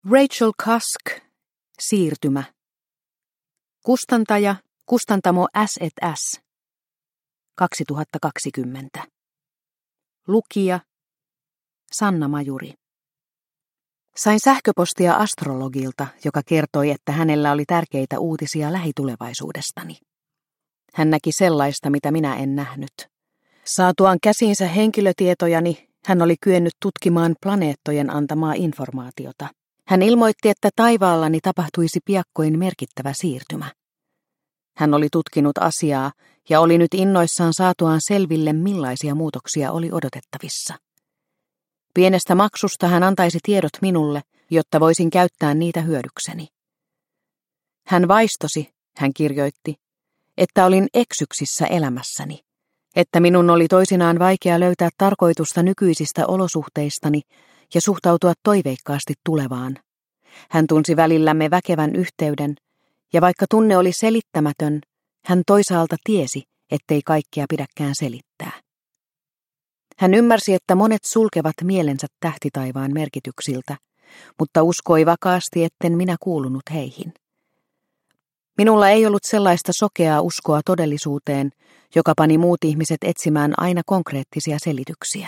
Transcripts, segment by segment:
Rachel Cusk, Siirtymä. Kustantaja, Kustantamo S&S. 2020. Lukija, Sanna Majuri. Sain sähköpostia astrologilta, joka kertoi, että hänellä oli tärkeitä uutisia lähitulevaisuudestani. Hän näki sellaista, mitä minä en nähnyt. Saatuaan käsiinsä henkilötietojani, hän oli kyennyt tutkimaan planeettojen antamaa informaatiota. Hän ilmoitti, että taivaallani tapahtuisi piakkoin merkittävä siirtymä. Hän oli tutkinut asiaa ja oli nyt innoissaan saatuaan selville, millaisia muutoksia oli odotettavissa. Pienestä maksusta hän antaisi tiedot minulle, jotta voisin käyttää niitä hyödykseni. Hän vaistosi, hän kirjoitti, että olin eksyksissä elämässäni, että minun oli toisinaan vaikea löytää tarkoitusta nykyisistä olosuhteistani ja suhtautua toiveikkaasti tulevaan. Hän tunsi välillämme väkevän yhteyden, ja vaikka tunne oli selittämätön, hän toisaalta tiesi, ettei kaikkea pidäkään selittää. Hän ymmärsi, että monet sulkevat mielensä tähtitaivaan merkityksiltä, mutta uskoi vakaasti, etten minä kuulunut heihin. Minulla ei ollut sellaista sokeaa uskoa todellisuuteen, joka pani muut ihmiset etsimään aina konkreettisia selityksiä.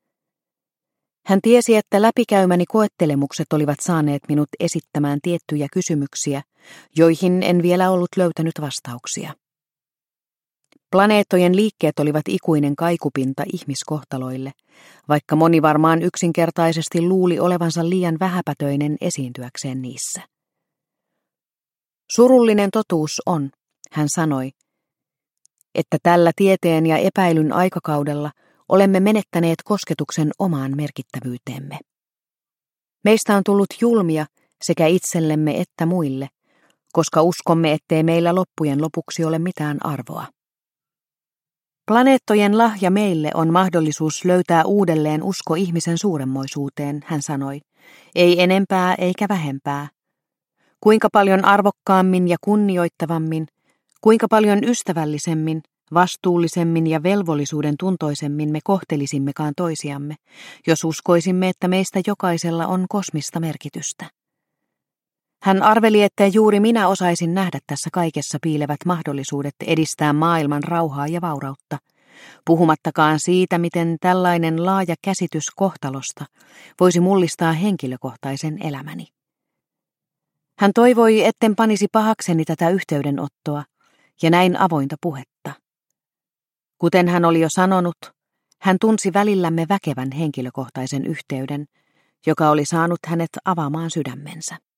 Hän tiesi, että läpikäymäni koettelemukset olivat saaneet minut esittämään tiettyjä kysymyksiä, joihin en vielä ollut löytänyt vastauksia. Planeettojen liikkeet olivat ikuinen kaikupinta ihmiskohtaloille, vaikka moni varmaan yksinkertaisesti luuli olevansa liian vähäpätöinen esiintyäkseen niissä. Surullinen totuus on, hän sanoi, että tällä tieteen ja epäilyn aikakaudella olemme menettäneet kosketuksen omaan merkittävyyteemme. Meistä on tullut julmia sekä itsellemme että muille, koska uskomme, ettei meillä loppujen lopuksi ole mitään arvoa. Planeettojen lahja meille on mahdollisuus löytää uudelleen usko ihmisen suuremmoisuuteen, hän sanoi, ei enempää eikä vähempää. Kuinka paljon arvokkaammin ja kunnioittavammin, kuinka paljon ystävällisemmin, vastuullisemmin ja velvollisuuden tuntoisemmin me kohtelisimmekaan toisiamme, jos uskoisimme, että meistä jokaisella on kosmista merkitystä. Hän arveli, että juuri minä osaisin nähdä tässä kaikessa piilevät mahdollisuudet edistää maailman rauhaa ja vaurautta, puhumattakaan siitä, miten tällainen laaja käsitys kohtalosta voisi mullistaa henkilökohtaisen elämäni. Hän toivoi, etten panisi pahakseni tätä yhteydenottoa ja näin avointa puhetta. Kuten hän oli jo sanonut, hän tunsi välillämme väkevän henkilökohtaisen yhteyden, joka oli saanut hänet avaamaan sydämensä.